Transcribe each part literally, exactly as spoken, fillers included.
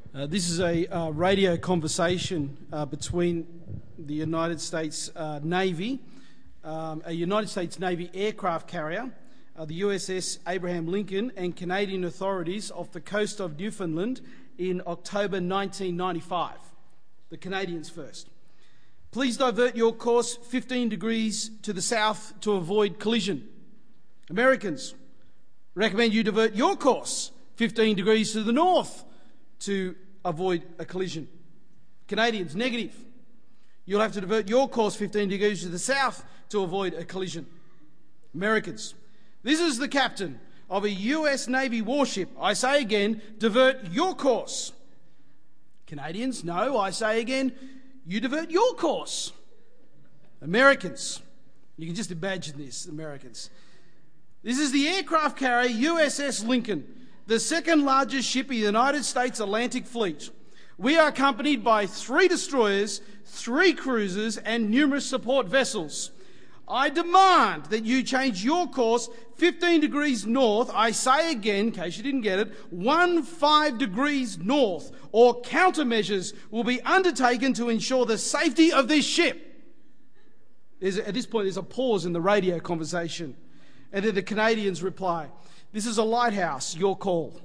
Uh, this is a uh, radio conversation uh, between the United States uh, Navy, um, a United States Navy aircraft carrier, uh, the U S S Abraham Lincoln, and Canadian authorities off the coast of Newfoundland in October nineteen ninety-five. The Canadians first. Please divert your course fifteen degrees to the south to avoid collision. Americans, recommend you divert your course fifteen degrees to the north to avoid a collision. Canadians, negative. You'll have to divert your course fifteen degrees to the south to avoid a collision. Americans, this is the captain of a U S Navy warship. I say again, divert your course. Canadians, no, I say again, you divert your course. Americans, you can just imagine this, Americans. This is the aircraft carrier U S S Lincoln, the second largest ship in the United States Atlantic Fleet. We are accompanied by three destroyers, three cruisers, and numerous support vessels. I demand that you change your course fifteen degrees north, I say again, in case you didn't get it, one five degrees north, or countermeasures will be undertaken to ensure the safety of this ship. There's, at this point, there's a pause in the radio conversation. And then the Canadians reply, "This is a lighthouse, your call."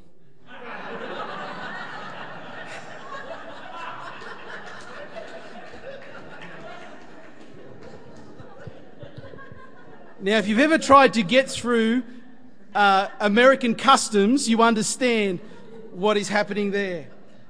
Now, if you've ever tried to get through uh, American customs, you understand what is happening there.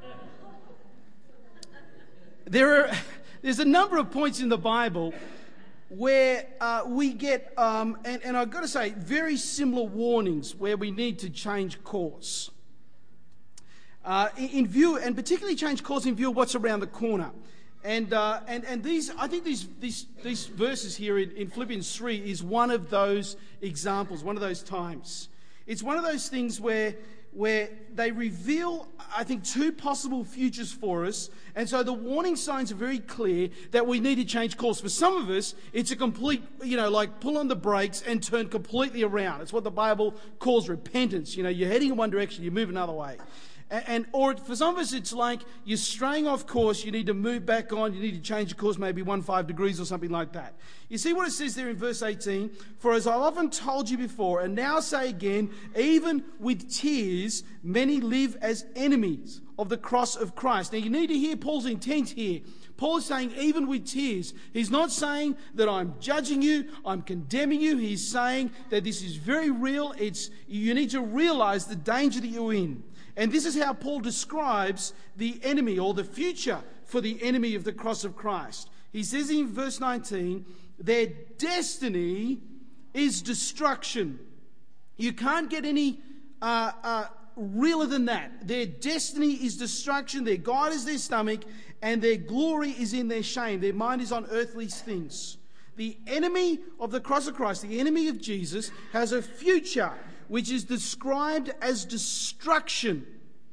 There are, there's a number of points in the Bible where uh, we get, um, and, and I've got to say, very similar warnings where we need to change course. Uh, in, in view, and particularly change course in view of what's around the corner. And uh, and and these, I think these these these verses here in, in Philippians three is one of those examples, one of those times. It's one of those things where where they reveal, I think, two possible futures for us. And so the warning signs are very clear that we need to change course. For some of us, it's a complete, you know, like pull on the brakes and turn completely around. It's what the Bible calls repentance. You know, you're heading in one direction, you move another way. And, and or for some of us, it's like you're straying off course, you need to move back on, you need to change your course, maybe one five degrees or something like that. You see what it says there in verse eighteen? For as I've often told you before, and now say again, even with tears, many live as enemies of the cross of Christ. Now you need to hear Paul's intent here. Paul is saying even with tears. He's not saying that I'm judging you, I'm condemning you. He's saying that this is very real. It's you need to realize the danger that you're in. And this is how Paul describes the enemy, or the future for the enemy of the cross of Christ. He says in verse nineteen, their destiny is destruction. You can't get any uh, uh, realer than that. Their destiny is destruction, their God is their stomach, and their glory is in their shame. Their mind is on earthly things. The enemy of the cross of Christ, the enemy of Jesus, has a future which is described as destruction.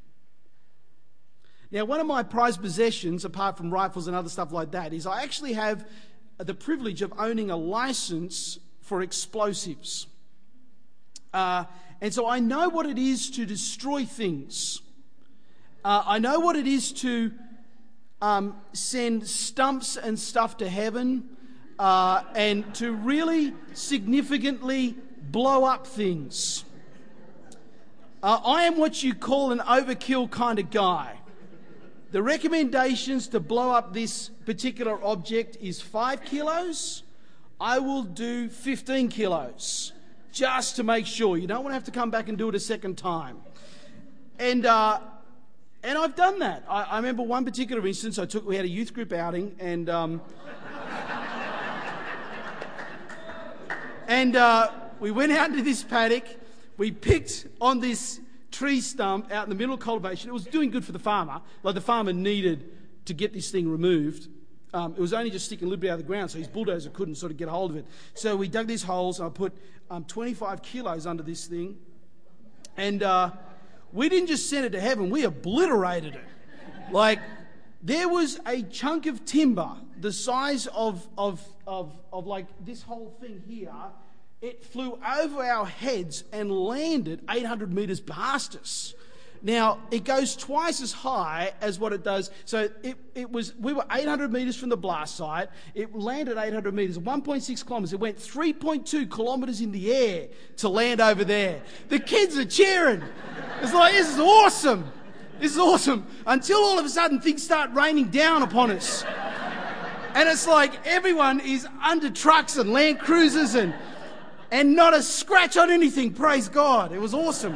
Now, one of my prized possessions, apart from rifles and other stuff like that, is I actually have the privilege of owning a license for explosives. Uh, and so I know what it is to destroy things. Uh, I know what it is to um, send stumps and stuff to heaven, uh, and to really significantly blow up things. Uh, I am what you call an overkill kind of guy. The recommendations to blow up this particular object is five kilos. I will do fifteen kilos, just to make sure. You don't want to have to come back and do it a second time. And uh, and I've done that. I, I remember one particular instance. I took. We had a youth group outing, and um, and. Uh, We went out into this paddock, we picked on this tree stump out in the middle of cultivation. It was doing good for the farmer. Like the farmer needed to get this thing removed. Um, it was only just sticking a little bit out of the ground, so his bulldozer couldn't sort of get a hold of it. So we dug these holes, and I put um, twenty-five kilos under this thing. And uh, we didn't just send it to heaven, we obliterated it. Like, there was a chunk of timber the size of, of, of, of like this whole thing here. It flew over our heads and landed eight hundred metres past us. Now, it goes twice as high as what it does. So it, it was, we were eight hundred metres from the blast site. It landed eight hundred metres, one point six kilometres. It went three point two kilometres in the air to land over there. The kids are cheering. It's like, this is awesome. This is awesome. Until all of a sudden things start raining down upon us. And it's like everyone is under trucks and Land Cruisers and, and not a scratch on anything. Praise God. It was awesome.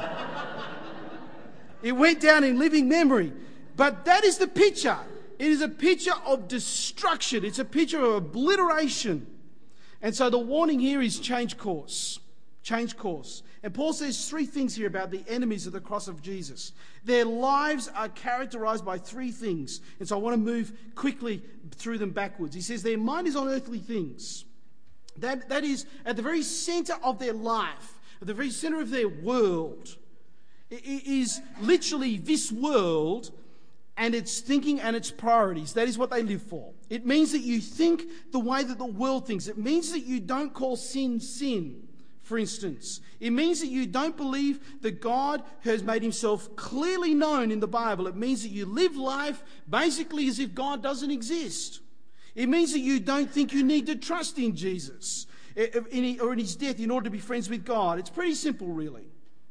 It went down in living memory. But that is the picture. It is a picture of destruction. It's a picture of obliteration. And so the warning here is change course. Change course. And Paul says three things here about the enemies of the cross of Jesus. Their lives are characterized by three things. And so I want to move quickly through them backwards. He says their mind is on earthly things. That, that is at the very center of their life, at the very center of their world. It is literally this world and its thinking and its priorities. That is what they live for. It means that you think the way that the world thinks. It means that you don't call sin sin, for instance. It means that you don't believe that God has made himself clearly known in the Bible. It means that you live life basically as if God doesn't exist. It means that you don't think you need to trust in Jesus or in his death in order to be friends with God. It's pretty simple, really.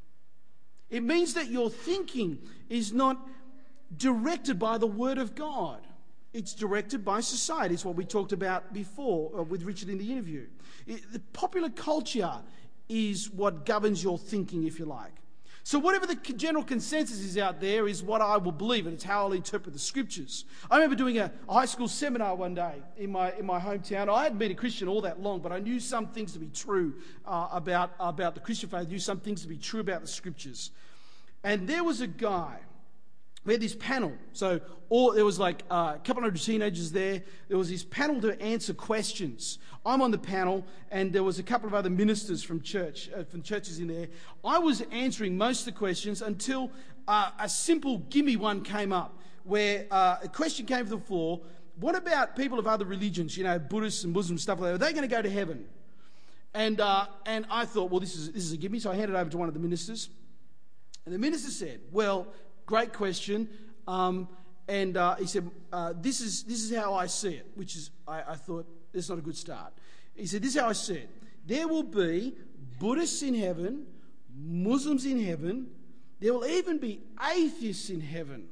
It means that your thinking is not directed by the Word of God. It's directed by society. It's what we talked about before uh, with Richard in the interview. It, the popular culture is what governs your thinking, if you like. So whatever the general consensus is out there is what I will believe, and it's how I'll interpret the Scriptures. I remember doing a high school seminar one day in my in my hometown. I hadn't been a Christian all that long, but I knew some things to be true uh, about, about the Christian faith. I knew some things to be true about the Scriptures. And there was a guy. We had this panel. So all, there was like uh, a couple hundred teenagers there. There was this panel to answer questions. I'm on the panel, and there was a couple of other ministers from church, uh, from churches in there. I was answering most of the questions until uh, a simple gimme one came up, where uh, a question came to the floor. What about people of other religions? You know, Buddhists and Muslims, stuff like that. Are they going to go to heaven? And uh, and I thought, well, this is this is a gimme. So I handed it over to one of the ministers, and the minister said, well, great question. Um, and uh, he said, uh, this is this is how I see it, which is, I, I thought, that's not a good start. He said, this is how I see it. There will be Buddhists in heaven, Muslims in heaven. There will even be atheists in heaven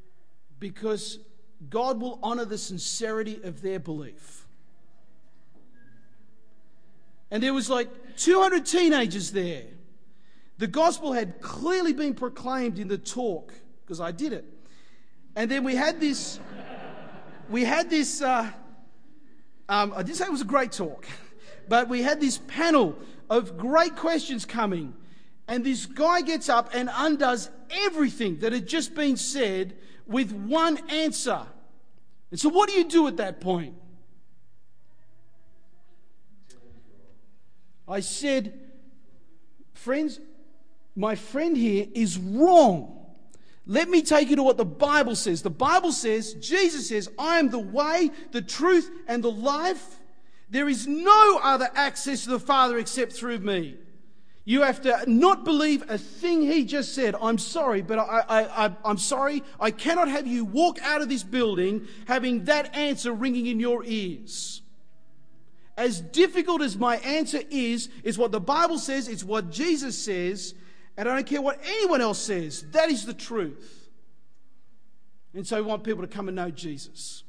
because God will honor the sincerity of their belief. And there was like two hundred teenagers there. The gospel had clearly been proclaimed in the talk, because I did it. And then we had this, we had this, uh, um, I didn't say it was a great talk, but we had this panel of great questions coming. And this guy gets up and undoes everything that had just been said with one answer. And so what do you do at that point? I said, friends, my friend here is wrong. Let me take you to what the Bible says. The Bible says, Jesus says, I am the way, the truth, and the life. There is no other access to the Father except through me. You have to not believe a thing he just said. I'm sorry, but I, I, I, I'm sorry. I cannot have you walk out of this building having that answer ringing in your ears. As difficult as my answer is, it's what the Bible says, it's what Jesus says, and I don't care what anyone else says. That is the truth. And so we want people to come and know Jesus.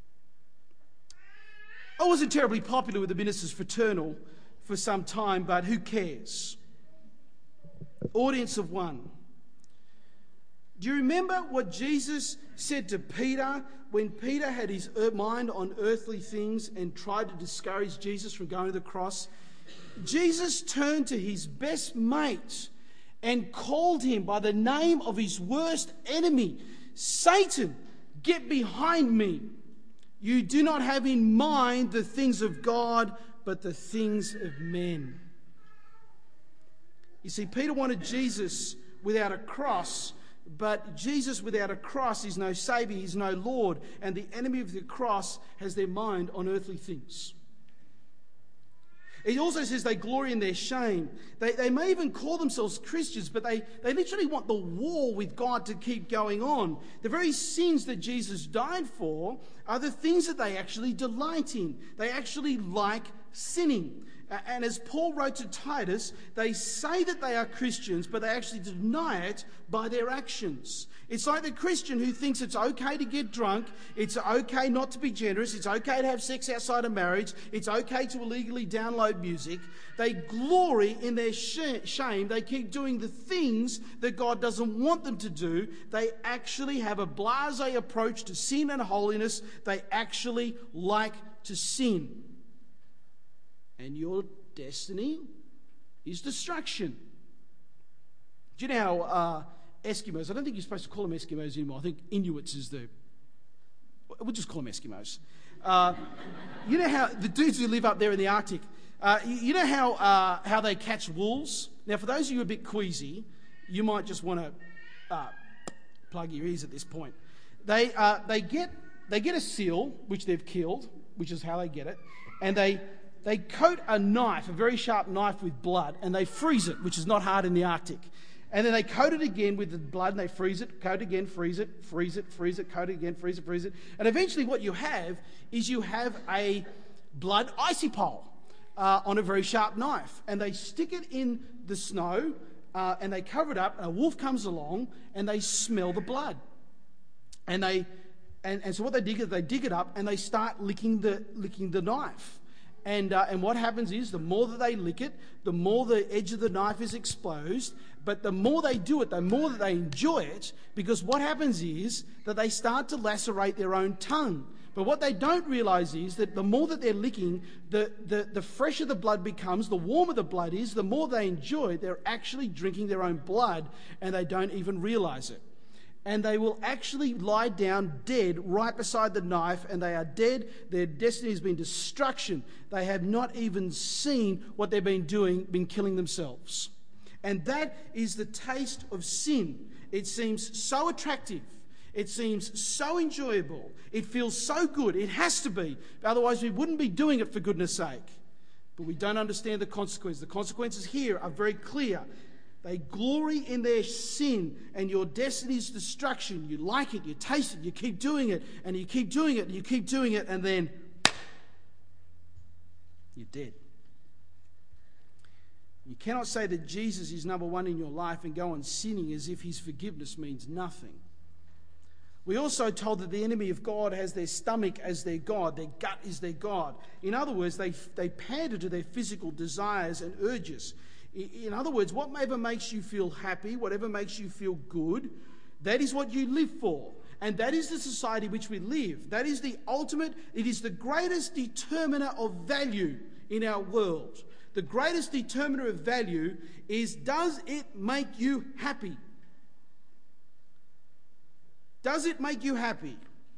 I wasn't terribly popular with the Ministers Fraternal for some time, but who cares? Audience of one. Do you remember what Jesus said to Peter when Peter had his mind on earthly things and tried to discourage Jesus from going to the cross? Jesus turned to his best mate and called him by the name of his worst enemy. Satan, get behind me. You do not have in mind the things of God, but the things of men. You see, Peter wanted Jesus without a cross, but Jesus without a cross is no Saviour, he's no Lord, and the enemy of the cross has their mind on earthly things. It also says they glory in their shame. They, they may even call themselves Christians, but they, they literally want the war with God to keep going on. The very sins that Jesus died for are the things that they actually delight in. They actually like sinning. And as Paul wrote to Titus, they say that they are Christians, but they actually deny it by their actions. It's like the Christian who thinks it's okay to get drunk, it's okay not to be generous, it's okay to have sex outside of marriage, it's okay to illegally download music. They glory in their shame. They keep doing the things that God doesn't want them to do. They actually have a blasé approach to sin and holiness. They actually like to sin. And your destiny is destruction. Do you know how uh, Eskimos, I don't think you're supposed to call them Eskimos anymore. I think Inuits is the, we'll just call them Eskimos. Uh, you know how the dudes who live up there in the Arctic, uh, you, you know how uh, how they catch wolves? Now, for those of you a bit queasy, you might just want to uh, plug your ears at this point. They uh, they get they get a seal, which they've killed, which is how they get it, and they They coat a knife, a very sharp knife, with blood, and they freeze it, which is not hard in the Arctic. And then they coat it again with the blood, and they freeze it, coat it again, freeze it, freeze it, freeze it, coat it again, freeze it, freeze it. And eventually what you have is you have a blood icy pole uh, on a very sharp knife. And they stick it in the snow, uh, and they cover it up, and a wolf comes along, and they smell the blood. And they, and, and so what they dig is they dig it up, and they start licking the licking the knife. And uh, and what happens is the more that they lick it, the more the edge of the knife is exposed. But the more they do it, the more that they enjoy it, because what happens is that they start to lacerate their own tongue. But what they don't realise is that the more that they're licking, the, the, the fresher the blood becomes, the warmer the blood is, the more they enjoy it. They're actually drinking their own blood, and they don't even realise it. And they will actually lie down dead right beside the knife, and they are dead. Their destiny has been destruction. They have not even seen what they've been doing, been killing themselves. And that is the taste of sin. It seems so attractive. It seems so enjoyable. It feels so good. It has to be. Otherwise, we wouldn't be doing it, for goodness sake. But we don't understand the consequences. The consequences here are very clear. They glory in their sin, and your destiny is destruction. You like it, you taste it, you keep doing it, and you keep doing it, and you keep doing it, and then you're dead. You cannot say that Jesus is number one in your life and go on sinning as if his forgiveness means nothing. We're also told that the enemy of God has their stomach as their God, their gut is their God. In other words, they, they pander to their physical desires and urges. In other words, whatever makes you feel happy, whatever makes you feel good, that is what you live for. And that is the society in which we live. That is the ultimate, it is the greatest determiner of value in our world. The greatest determiner of value is, does it make you happy? Does it make you happy?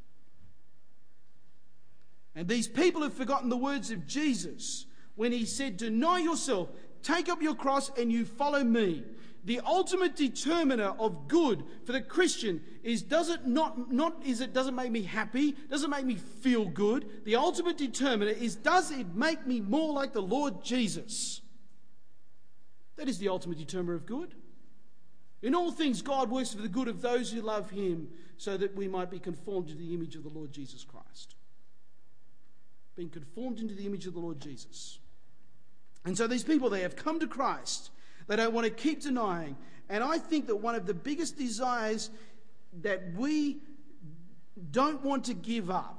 And these people have forgotten the words of Jesus when he said, deny yourself, take up your cross and you follow me. The ultimate determiner of good for the Christian is, does it not, not is it, does it make me happy? Does it make me feel good? The ultimate determiner is, does it make me more like the Lord Jesus? That is the ultimate determiner of good. In all things, God works for the good of those who love him, so that we might be conformed to the image of the Lord Jesus Christ. Being conformed into the image of the Lord Jesus. And so these people, they have come to Christ. They don't want to keep denying. And I think that one of the biggest desires that we don't want to give up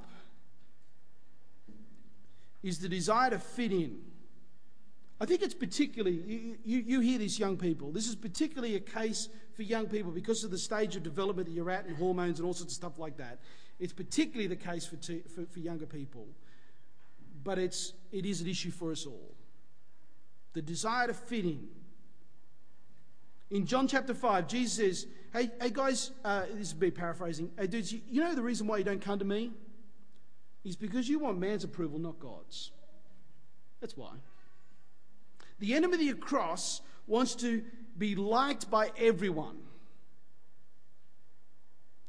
is the desire to fit in. I think it's particularly, you, you, you hear this, young people, this is particularly a case for young people because of the stage of development that you're at and hormones and all sorts of stuff like that. It's particularly the case for, t- for, for younger people. But it's, it is an issue for us all. The desire to fit in. In John chapter five, Jesus says, hey, hey guys, uh, this is me paraphrasing. Hey dudes, you, you know the reason why you don't come to me? Is because you want man's approval, not God's. That's why. The enemy of the cross wants to be liked by everyone.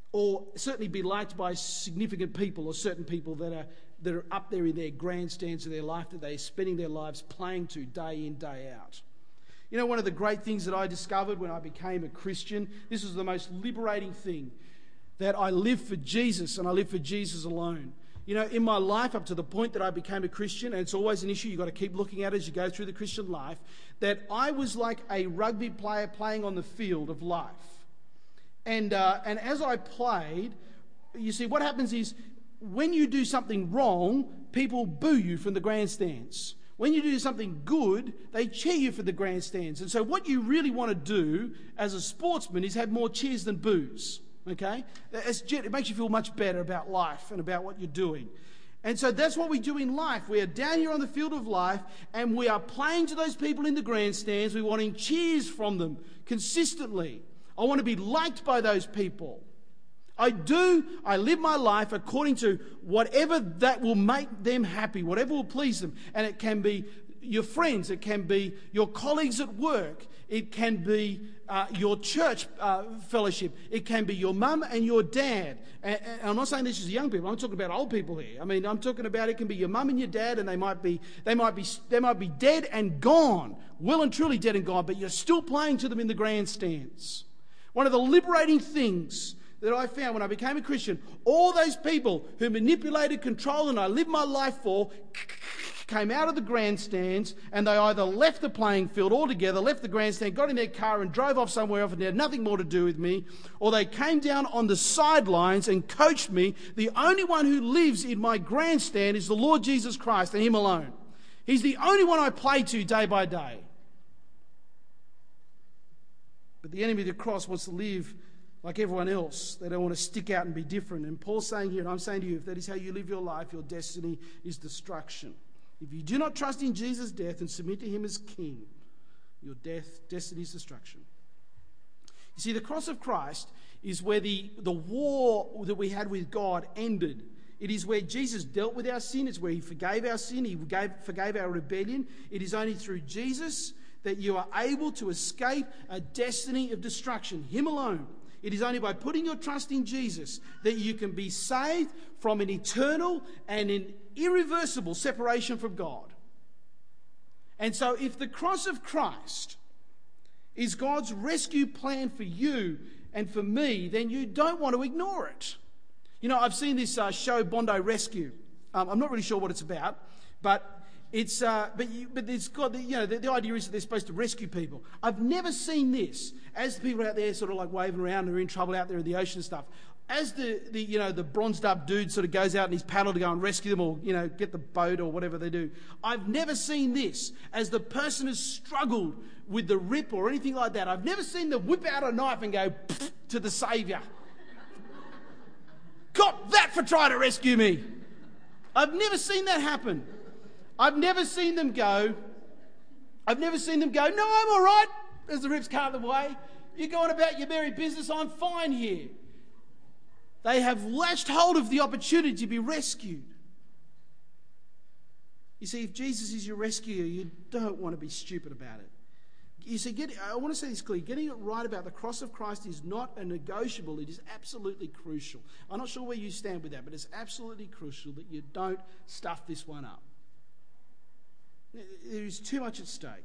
or certainly be liked by significant people or certain people that are that are up there in their grandstands of their life that they're spending their lives playing to day in, day out. You know, one of the great things that I discovered when I became a Christian, this was the most liberating thing, that I live for Jesus and I live for Jesus alone. You know, in my life up to the point that I became a Christian, and it's always an issue, you've got to keep looking at it as you go through the Christian life, that I was like a rugby player playing on the field of life. And, uh, and as I played, you see, what happens is when you do something wrong, people boo you from the grandstands. When you do something good, they cheer you for the grandstands. And so what you really want to do as a sportsman is have more cheers than boos. Okay? It's, it makes you feel much better about life and about what you're doing. And so that's what we do in life. We are down here on the field of life and we are playing to those people in the grandstands. We're wanting cheers from them consistently. I want to be liked by those people. I do, I live my life according to whatever that will make them happy, whatever will please them. And it can be your friends, it can be your colleagues at work, it can be uh, your church uh, fellowship, it can be your mum and your dad. And, and I'm not saying this is young people, I'm talking about old people here. I mean, I'm talking about it can be your mum and your dad, and they might be they might be they might be dead and gone, well and truly dead and gone, but you're still playing to them in the grandstands. One of the liberating things that I found when I became a Christian, all those people who manipulated, controlled, and I lived my life for, came out of the grandstands, and they either left the playing field altogether, left the grandstand, got in their car and drove off somewhere else and had nothing more to do with me, or they came down on the sidelines and coached me. The only one who lives in my grandstand is the Lord Jesus Christ and Him alone. He's the only one I play to day by day. But the enemy of the cross wants to live like everyone else. They don't want to stick out and be different. And Paul's saying here, and I'm saying to you, if that is how you live your life, your destiny is destruction. If you do not trust in Jesus' death and submit to Him as King, your death, destiny is destruction. You see, the cross of Christ is where the, the war that we had with God ended. It is where Jesus dealt with our sin. It's where He forgave our sin. He gave, forgave our rebellion. It is only through Jesus that you are able to escape a destiny of destruction. Him alone. It is only by putting your trust in Jesus that you can be saved from an eternal and an irreversible separation from God. And so if the cross of Christ is God's rescue plan for you and for me, then you don't want to ignore it. You know, I've seen this uh, show, Bondi Rescue. Um, I'm not really sure what it's about, but it's uh, but you, but it's got the, you know the, the idea is that they're supposed to rescue people. I've never seen this as the people out there sort of like waving around and are in trouble out there in the ocean and stuff. As the, the you know the bronzed up dude sort of goes out in his paddle to go and rescue them, or you know get the boat or whatever they do. I've never seen this as the person has struggled with the rip or anything like that. I've never seen them whip out a knife and go to the Saviour. Got that for trying to rescue me. I've never seen that happen. I've never seen them go, I've never seen them go, no, I'm all right, as the rips cart them away. You're going about your merry business, I'm fine here. They have latched hold of the opportunity to be rescued. You see, if Jesus is your rescuer, you don't want to be stupid about it. You see, get, I want to say this clearly, getting it right about the cross of Christ is not a negotiable, it is absolutely crucial. I'm not sure where you stand with that, but it's absolutely crucial that you don't stuff this one up. There is too much at stake.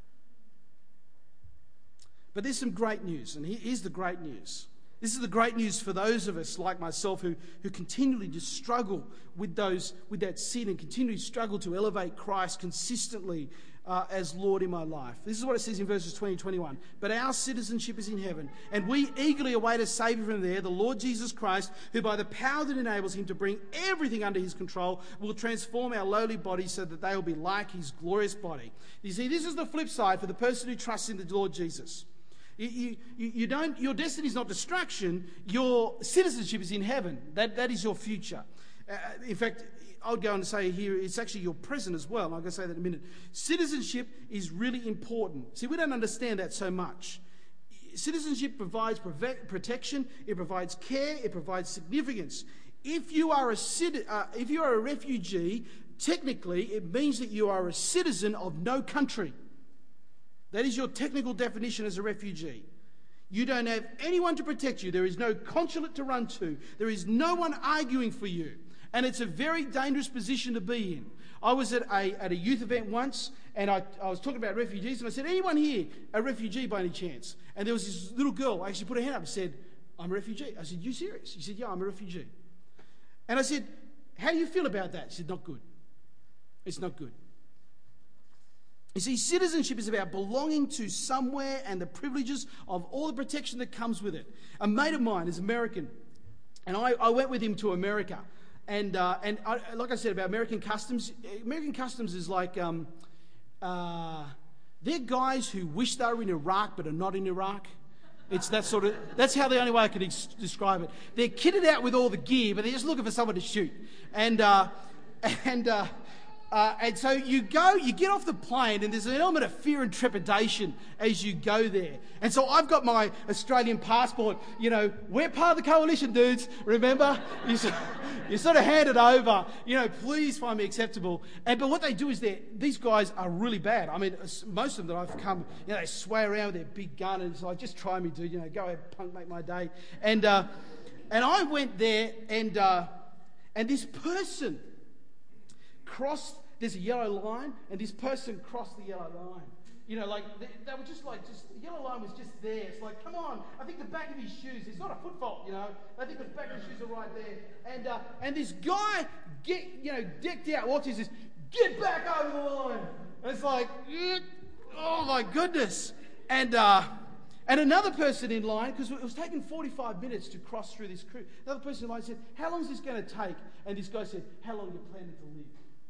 But there's some great news, and here's the great news. This is the great news for those of us like myself who, who continually just struggle with those with that sin and continually struggle to elevate Christ consistently uh, as Lord in my life. This is what it says in verses twenty and twenty-one. But our citizenship is in heaven, and we eagerly await a Saviour from there, the Lord Jesus Christ, who by the power that enables Him to bring everything under His control will transform our lowly bodies so that they will be like His glorious body. You see, this is the flip side for the person who trusts in the Lord Jesus. You, you, you don't, your destiny is not destruction, your citizenship is in heaven. That, that is your future. Uh, in fact, I would go on to say here, it's actually your present as well. I'm going to say that in a minute. Citizenship is really important. See, we don't understand that so much. Citizenship provides protection, it provides care, it provides significance. If you are a, uh, if you are a refugee, technically it means that you are a citizen of no country. That is your technical definition as a refugee. You don't have anyone to protect you. There is no consulate to run to. There is no one arguing for you. And it's a very dangerous position to be in. I was at a, at a youth event once, and I, I was talking about refugees, and I said, anyone here a refugee by any chance? And there was this little girl, I actually put her hand up and said, I'm a refugee. I said, you serious? She said, yeah, I'm a refugee. And I said, how do you feel about that? She said, not good. It's not good. You see, citizenship is about belonging to somewhere and the privileges of all the protection that comes with it. A mate of mine is American, and I, I went with him to America. And uh, and I, like I said about American customs, American customs is like, um, uh, they're guys who wish they were in Iraq but are not in Iraq. It's that sort of, that's how the only way I can ex- describe it. They're kitted out with all the gear, but they're just looking for someone to shoot. And, uh, and, uh, Uh, and so you go, you get off the plane, and there's an element of fear and trepidation as you go there. And so I've got my Australian passport. You know, we're part of the coalition, dudes. Remember? You, you sort of hand it over. You know, please find me acceptable. And but what they do is they these guys are really bad. I mean, most of them that I've come, you know, they sway around with their big gun, and it's like, just try me, dude. You know, go ahead, punk, make my day. And uh, and I went there, and uh, and this person crossed. There's a yellow line, and this person crossed the yellow line. You know, like, they, they were just like, just the yellow line was just there. It's like, come on, I think the back of his shoes, it's not a foot fault, you know. I think the back of his shoes are right there. And uh, and this guy, get you know, decked out, watches this, get back over the line. And it's like, oh my goodness. And uh, and another person in line, because it was taking forty-five minutes to cross through this crew, another person in line said, how long is this going to take? And this guy said, how long are you planning to live?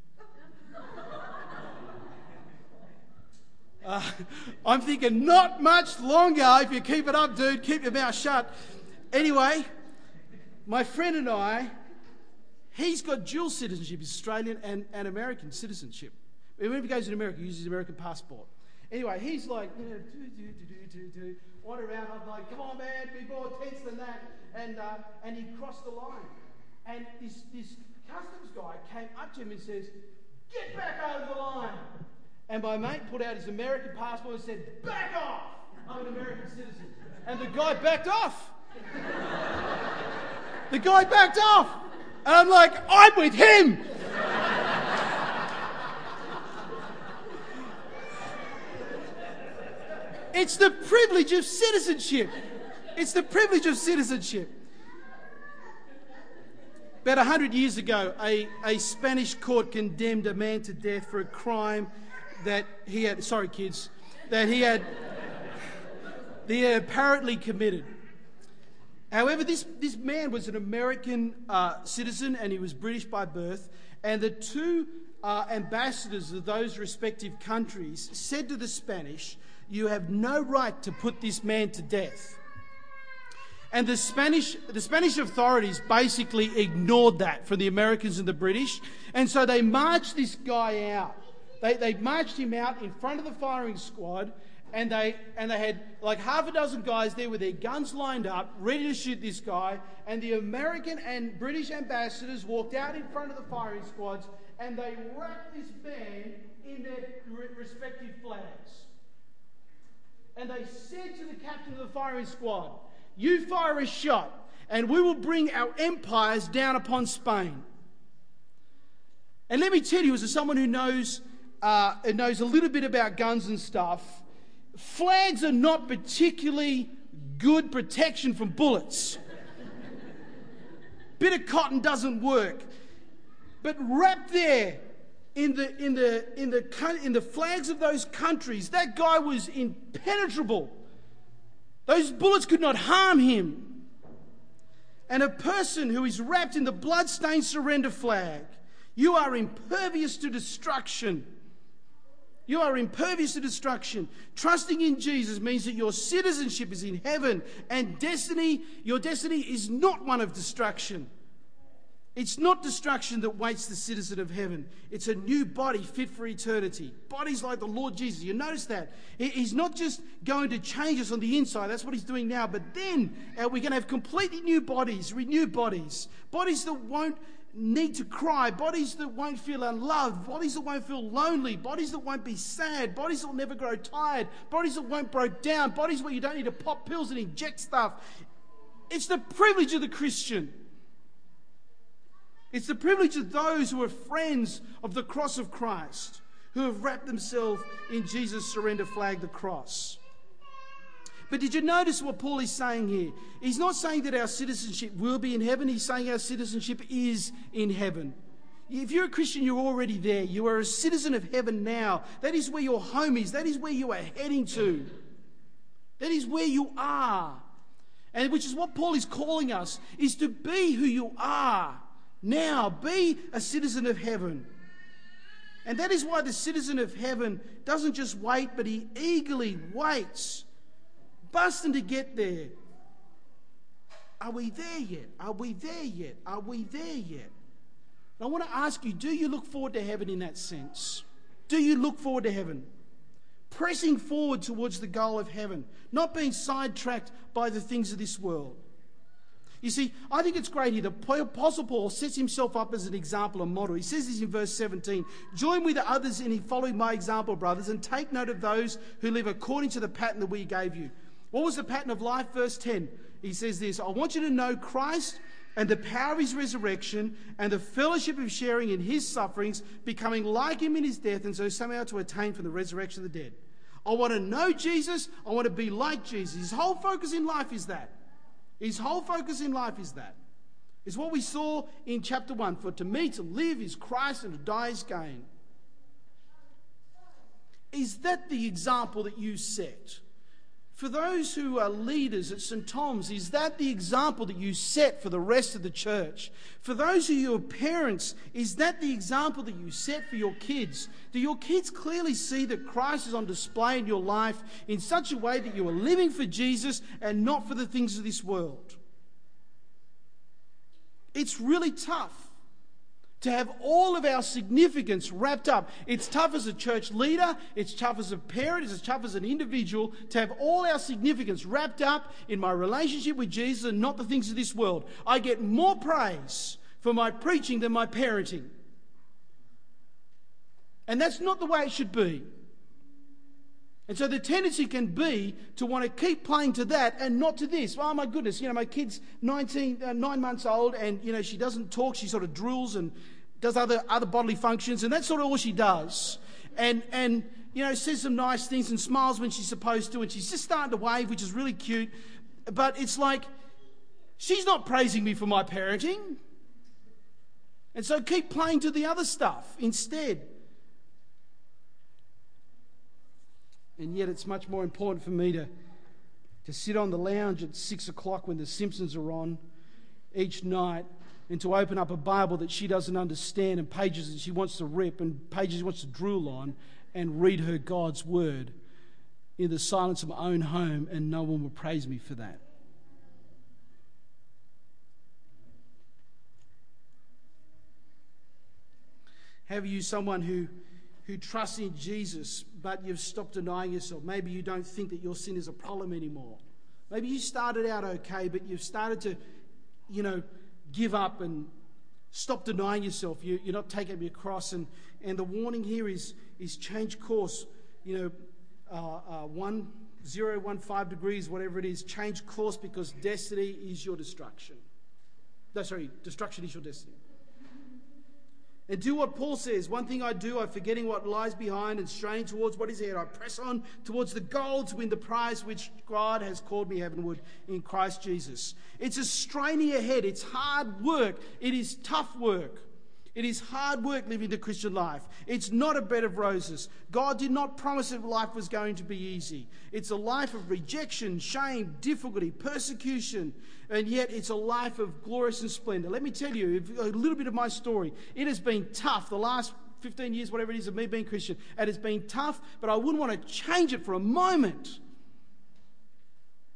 Uh, I'm thinking, not much longer. If you keep it up, dude, keep your mouth shut. Anyway, my friend and I, he's got dual citizenship, he's Australian and, and American citizenship. Whenever he goes to America, he uses his American passport. Anyway, he's like, you know, do, do, do, do, do, do, wander around. I'm like, come on, man, be more tense than that. And uh, and he crossed the line. And this, this customs guy came up to him and says, get back over the line. And my mate put out his American passport and said, back off! I'm an American citizen. And the guy backed off. The guy backed off. And I'm like, I'm with him! It's the privilege of citizenship. It's the privilege of citizenship. About a hundred years ago, a, a Spanish court condemned a man to death for a crime that he had, sorry kids, that he had, that he had apparently committed. However, this, this man was an American uh, citizen, and he was British by birth, and the two uh, ambassadors of those respective countries said to the Spanish, you have no right to put this man to death. And the Spanish, the Spanish authorities basically ignored that from the Americans and the British, and so they marched this guy out. They, they marched him out in front of the firing squad, and they and they had like half a dozen guys there with their guns lined up, ready to shoot this guy. And the American and British ambassadors walked out in front of the firing squads, and they wrapped this man in their respective flags. And they said to the captain of the firing squad, you fire a shot, and we will bring our empires down upon Spain. And let me tell you, as someone who knows uh, knows a little bit about guns and stuff, flags are not particularly good protection from bullets. Bit of cotton doesn't work. But wrapped there in the in the in the in the flags of those countries, that guy was impenetrable. Those bullets could not harm him. And a person who is wrapped in the blood-stained surrender flag, you are impervious to destruction. You are impervious to destruction. Trusting in Jesus means that your citizenship is in heaven, and destiny, your destiny is not one of destruction. It's not destruction that waits the citizen of heaven. It's a new body fit for eternity. Bodies like the Lord Jesus. You notice that? He's not just going to change us on the inside. That's what he's doing now. But then uh, we're going to have completely new bodies, renewed bodies. Bodies that won't need to cry. Bodies that won't feel unloved. Bodies that won't feel lonely. Bodies that won't be sad. Bodies that will never grow tired. Bodies that won't break down. Bodies where you don't need to pop pills and inject stuff. It's the privilege of the Christian. It's the privilege of those who are friends of the cross of Christ, who have wrapped themselves in Jesus' surrender flag, the cross. But did you notice what Paul is saying here? He's not saying that our citizenship will be in heaven. He's saying our citizenship is in heaven. If you're a Christian, you're already there. You are a citizen of heaven now. That is where your home is. That is where you are heading to. That is where you are. And which is what Paul is calling us, is to be who you are. Now, be a citizen of heaven. And that is why the citizen of heaven doesn't just wait, but he eagerly waits, busting to get there. Are we there yet? Are we there yet? Are we there yet? And I want to ask you, do you look forward to heaven in that sense? Do you look forward to heaven? Pressing forward towards the goal of heaven, not being sidetracked by the things of this world. You see, I think it's great here. The Apostle Paul sets himself up as an example, a model. He says this in verse seventeen. Join with the others in following my example, brothers, and take note of those who live according to the pattern that we gave you. What was the pattern of life? Verse ten. He says this, I want you to know Christ and the power of his resurrection and the fellowship of sharing in his sufferings, becoming like him in his death, and so somehow to attain from the resurrection of the dead. I want to know Jesus. I want to be like Jesus. His whole focus in life is that. His whole focus in life is that. It's what we saw in chapter one. For to me to live is Christ and to die is gain. Is that the example that you set? For those who are leaders at Saint Thomas, is that the example that you set for the rest of the church? For those who are your parents, is that the example that you set for your kids? Do your kids clearly see that Christ is on display in your life in such a way that you are living for Jesus and not for the things of this world? It's really tough to have all of our significance wrapped up. It's tough as a church leader, it's tough as a parent, it's tough as an individual to have all our significance wrapped up in my relationship with Jesus and not the things of this world. I get more praise for my preaching than my parenting. And that's not the way it should be. And so the tendency can be to want to keep playing to that and not to this. Oh my goodness, you know, my kid's nineteen, uh, nine months old, and you know she doesn't talk. She sort of drools and does other other bodily functions, and that's sort of all she does. And and you know says some nice things and smiles when she's supposed to, and she's just starting to wave, which is really cute. But it's like she's not praising me for my parenting, and so keep playing to the other stuff instead. And yet it's much more important for me to, to sit on the lounge at six o'clock when The Simpsons are on each night and to open up a Bible that she doesn't understand and pages that she wants to rip and pages she wants to drool on and read her God's Word in the silence of my own home, and no one will praise me for that. Have you someone who who trusts in Jesus, but you've stopped denying yourself? Maybe you don't think that your sin is a problem anymore. Maybe you started out okay, but you've started to, you know, give up and stop denying yourself. You, you're not taking up your cross. And, and the warning here is, is change course. You know, uh, uh, one, zero, one, five degrees, whatever it is, change course, because destiny is your destruction. No, sorry, destruction is your destiny. And do what Paul says. One thing I do, I'm forgetting what lies behind and straining towards what is ahead. I press on towards the goal to win the prize which God has called me heavenward in Christ Jesus. It's a straining ahead. It's hard work. It is tough work. It is hard work living the Christian life. It's not a bed of roses. God did not promise that life was going to be easy. It's a life of rejection, shame, difficulty, persecution, and yet it's a life of glorious and splendor. Let me tell you a little bit of my story. It has been tough the last fifteen years, whatever it is, of me being Christian. It has been tough, but I wouldn't want to change it for a moment.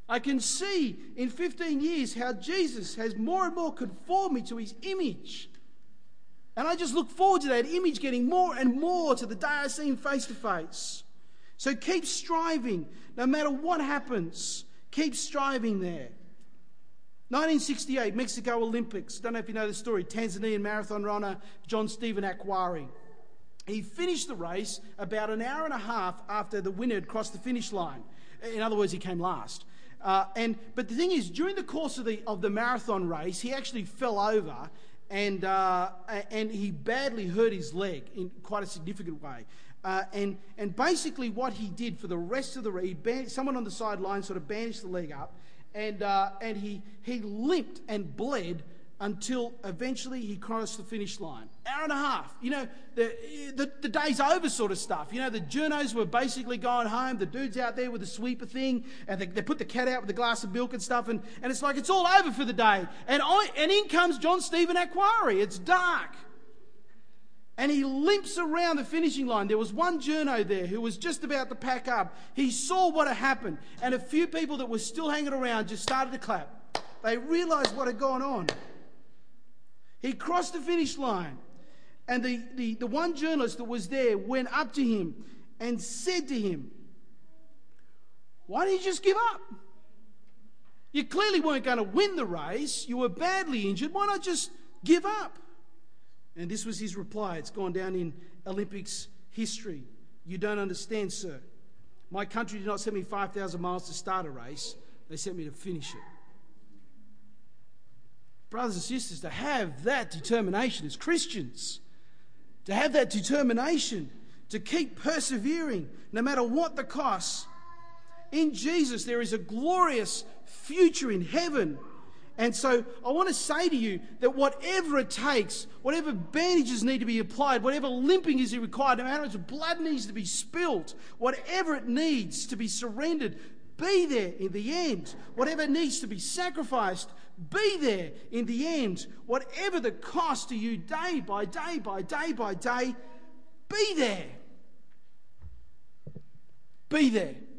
I can see in fifteen years how Jesus has more and more conformed me to his image. And I just look forward to that image getting more and more to the day I see him face to face. So keep striving, no matter what happens. Keep striving there. nineteen sixty-eight, Mexico Olympics. Don't know if you know the story. Tanzanian marathon runner John Stephen Akhwari. He finished the race about an hour and a half after the winner had crossed the finish line. In other words, he came last. Uh, and but the thing is, during the course of the of the marathon race, he actually fell over and uh, and he badly hurt his leg in quite a significant way. Uh, and and basically, what he did for the rest of the race, he band- someone on the sideline sort of bandaged the leg up, and uh, and he he limped and bled until eventually he crossed the finish line. Hour and a half. You know, the, the the day's over sort of stuff. You know, the journos were basically going home. The dude's out there with the sweeper thing, and they, they put the cat out with a glass of milk and stuff, and, and it's like it's all over for the day. And I, and in comes John Stephen Akhwari. It's dark. And he limps around the finishing line. There was one journo there who was just about to pack up. He saw what had happened, and a few people that were still hanging around just started to clap. They realised what had gone on. He crossed the finish line, and the, the, the one journalist that was there went up to him and said to him, "Why didn't you just give up? You clearly weren't going to win the race. You were badly injured. Why not just give up?" And this was his reply. It's gone down in Olympics history. "You don't understand, sir. My country did not send me five thousand miles to start a race. They sent me to finish it." Brothers and sisters, to have that determination as Christians, to have that determination to keep persevering no matter what the cost. In Jesus, there is a glorious future in heaven. And so I want to say to you that whatever it takes, whatever bandages need to be applied, whatever limping is required, no matter how much blood needs to be spilt, whatever it needs to be surrendered, be there in the end. Whatever needs to be sacrificed, be there in the end. Whatever the cost to you day by day by day by day, be there. Be there.